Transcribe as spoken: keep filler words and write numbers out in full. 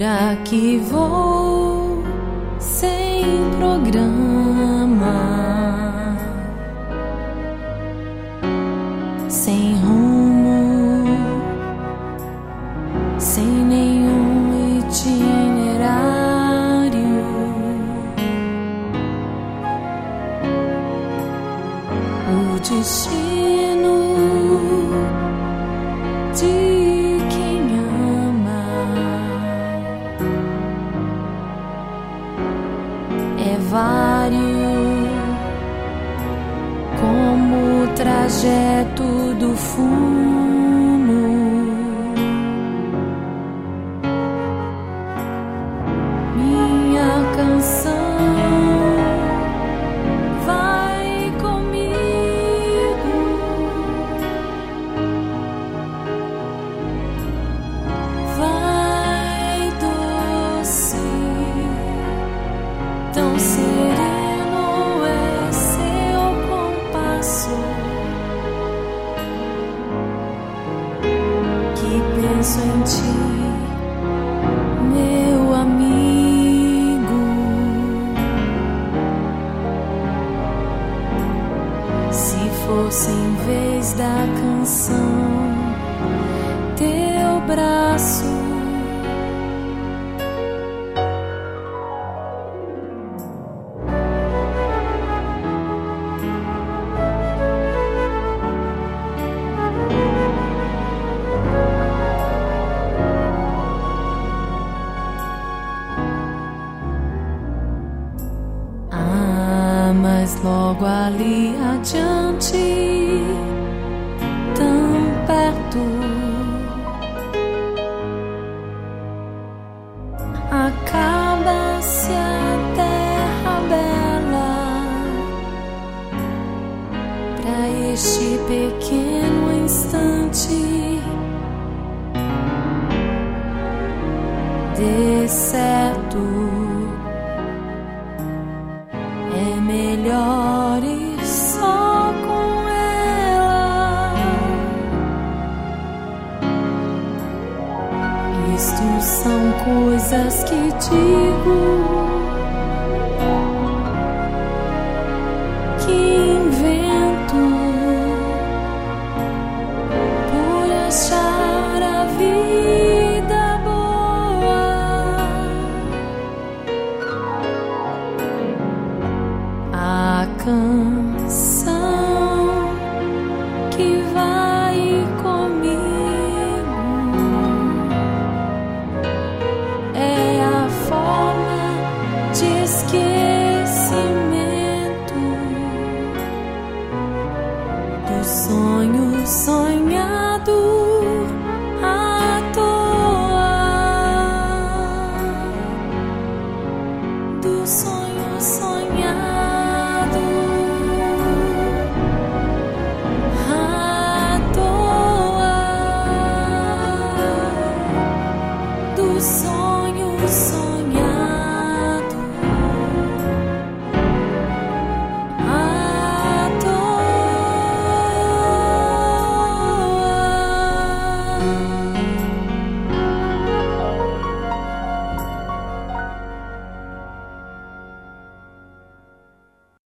Jura que vou sem programa, sem rumo, sem nenhum itinerário. O destino de quem ama é vário como o trajeto do fumo. Minha canção vai comigo, vai doce, tão sereno é seu compasso, que penso em ti, meu amigo. Se fosse em vez da canção teu braço, ah, mas logo ali adiante, tão perto, acaba-se a terra bela. Pra este pequeno instante, dê certo, é melhor ir só com ela. Isto são coisas que digo, que invento por achar a vida boa. A canção que vai comigo é a forma de esquecimento do sonho sonhado.